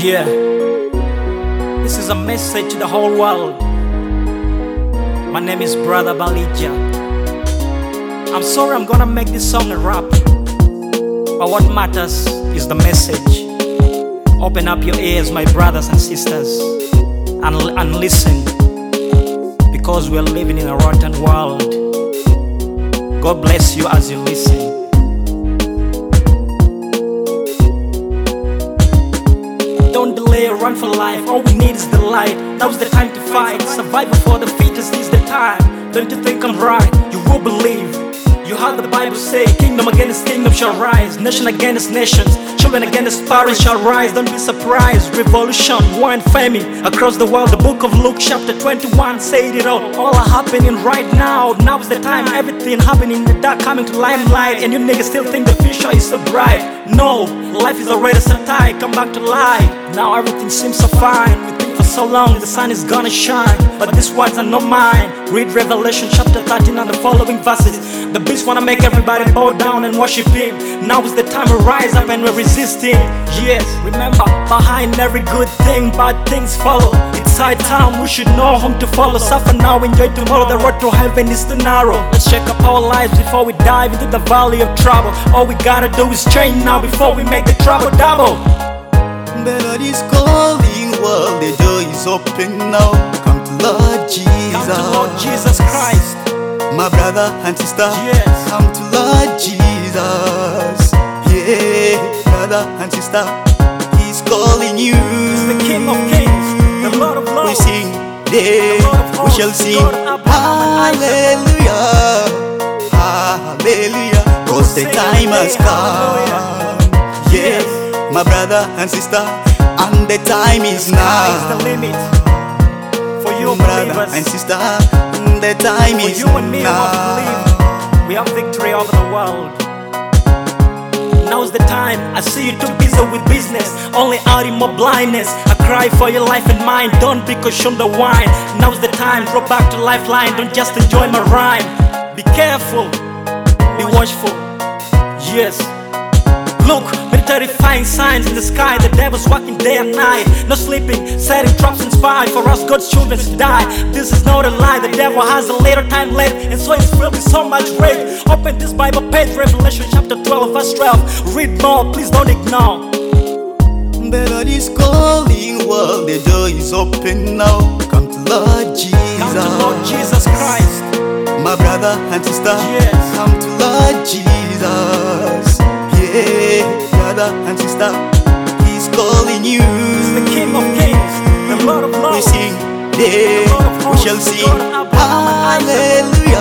Yeah, this is a message to the whole world. My name is Brother Balija. I'm sorry I'm gonna make this song a rap, but what matters is the message. Open up your ears, my brothers and sisters, and listen, because we're living in a rotten world. God bless you as you listen. Don't delay, run for life. All we need is the light. Now's the time to fight. Survival for the fittest is the time. Don't you think I'm right? You will believe. You heard the Bible say, kingdom against kingdom shall rise, nation against nations, children against parents shall rise. Don't be surprised. Revolution, war and famine across the world. The book of Luke chapter 21 said it all are happening right now. Now's the time. Everything happening in the dark coming to limelight, and you niggas still think the future is so bright. No, life is already so tight. Come back to life. Now everything seems so fine. We think for so long the sun is gonna shine, but these words are not mine. Read Revelation chapter 13 and the following verses. The beast wanna make everybody bow down and worship him. Now is the time to rise up and we resist him. Yes, remember, behind every good thing, bad things follow. It's high time, we should know whom to follow. Suffer now, enjoy tomorrow. The road to heaven is too narrow. Let's check up our lives before we dive into the valley of trouble. All we gotta do is change now before we make the trouble double. The Lord is calling, world, the door is open now. Come to Lord Jesus. Come to Lord Jesus Christ. My brother and sister, yes. Come to Lord Jesus. Yeah, brother and sister, He's calling you. He's the King of Kings, the Lord of Lords. We sing, we shall sing, hallelujah, hallelujah, cause the time has come. Yes, my brother and sister, and the time is now. Is the limit for you, brother believers. and sister, the time for is you and me now. who believe we have victory over the world. Now's the time. I see you too busy with business, only out in more blindness. I cry for your life and mine. Don't be consumed the wine. Now's the time. Drop back to lifeline. Don't just enjoy my rhyme. Be careful. Be watchful. Yes. Look, terrifying signs in the sky. The devil's walking day and night, no sleeping, setting traps and spy for us God's children to die. This is not a lie. The devil has a little time left, and so it's filled with so much rage. Open this Bible page, Revelation chapter 12 verse 12. Read more, please don't ignore. The Lord is calling, world, the door is open now. Come to Lord Jesus. Come to Lord Jesus Christ. My brother and sister, yes. Come to Lord Jesus. Yeah, brother and sister, He's calling you. He's the King of Kings, the Lord of Lords. We sing, we shall sing, hallelujah,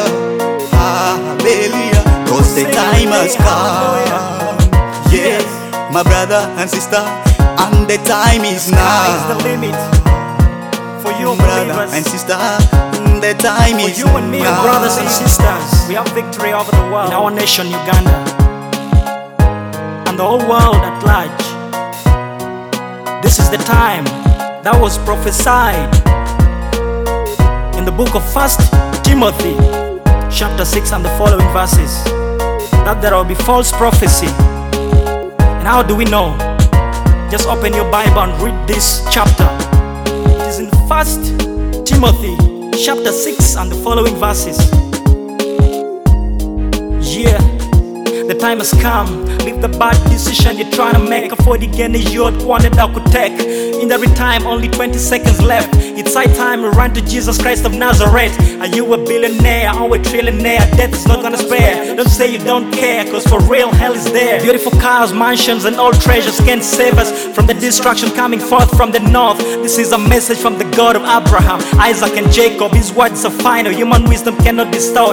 hallelujah, cause the time has come. Yes, my brother and sister, and the time is now. Is the limit for you, brother believers. and sister, the time for is you and me, now. brothers and sisters. We have victory over the world in our nation, Uganda, the whole world at large. This is the time that was prophesied in the book of 1 Timothy chapter 6 and the following verses, that there will be false prophecy. And how do we know? Just open your Bible and read this chapter. It is in 1 Timothy chapter 6 and the following verses. Yeah, the time has come. Leave the bad decision you're trying to make. Afford again is your one that I could take. In every time, only 20 seconds left. It's high time to run to Jesus Christ of Nazareth. Are you a billionaire or a trillionaire? Death is not gonna spare. Don't say you don't care, cause for real hell is there. Beautiful cars, mansions and all treasures can't save us from the destruction coming forth from the north. This is a message from the God of Abraham, Isaac and Jacob. His words are final, human wisdom cannot distort.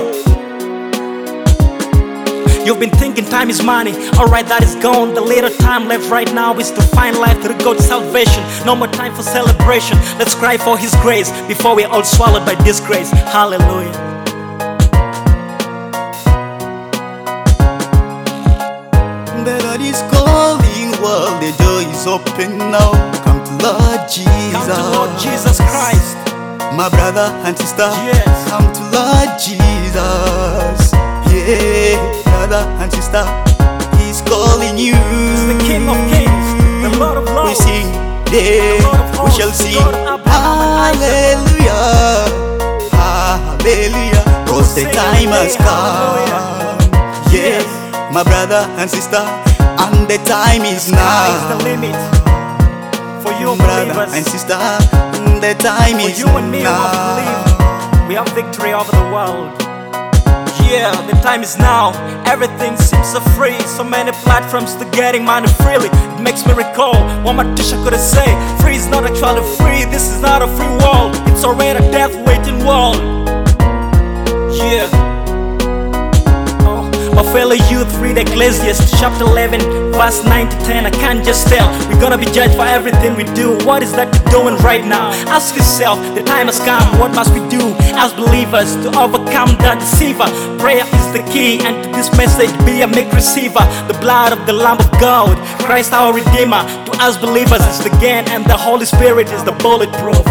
You've been thinking time is money, alright, that is gone. The little time left right now is to find life through God's salvation. No more time for celebration. Let's cry for His grace before we're all swallowed by disgrace. Hallelujah. The Lord is calling, world, the door is open now. Come to Lord Jesus. Come to Lord Jesus Christ. My brother and sister, yes. Come to Lord Jesus. Yeah, brother and sister, He's calling you. He's the King of Kings, the Lord of Lords. We sing, day we shall sing hallelujah, hallelujah, cause the time has come. Yes, my brother and sister, and the time is now. Sky is the limit for you Brother believers. and sister, the time For is you and me who have now. believed, we have victory over the world. Yeah, the time is now. Everything seems so free. So many platforms to getting money freely. It makes me recall what my teacher could say. Free is not actually free. This is not a free world. It's already a death waiting world. Yeah. My fellow youth, read Ecclesiastes chapter 11 verse 9 to 10. I can't just tell, we're gonna be judged for everything we do. What is that you're doing right now? Ask yourself, the time has come. What must we do as believers to overcome the deceiver? Prayer is the key, and to this message be a meek receiver. The blood of the Lamb of God, Christ our Redeemer. To us believers is the gain, and the Holy Spirit is the bulletproof.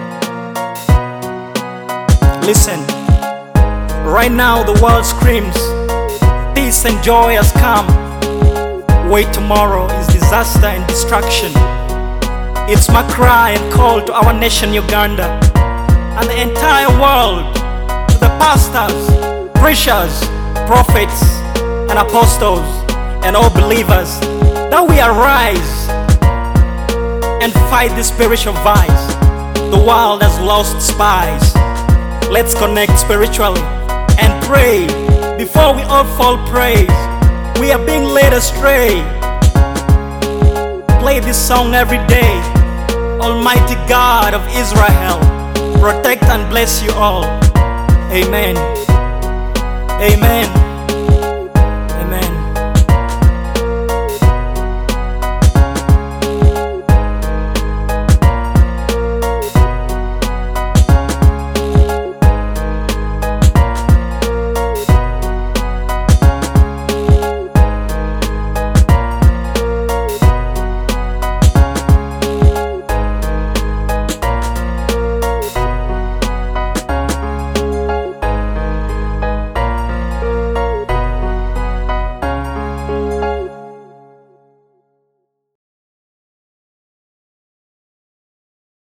Listen, right now the world screams peace and joy has come. Wait, tomorrow is disaster and destruction. It's my cry and call to our nation Uganda and the entire world, to the pastors, preachers, prophets and apostles and all believers, that we arise and fight this spiritual vice. The world has lost spies. Let's connect spiritually and pray before we all fall prey. We are being led astray. Play this song every day. Almighty God of Israel, protect and bless you all. Amen. Amen.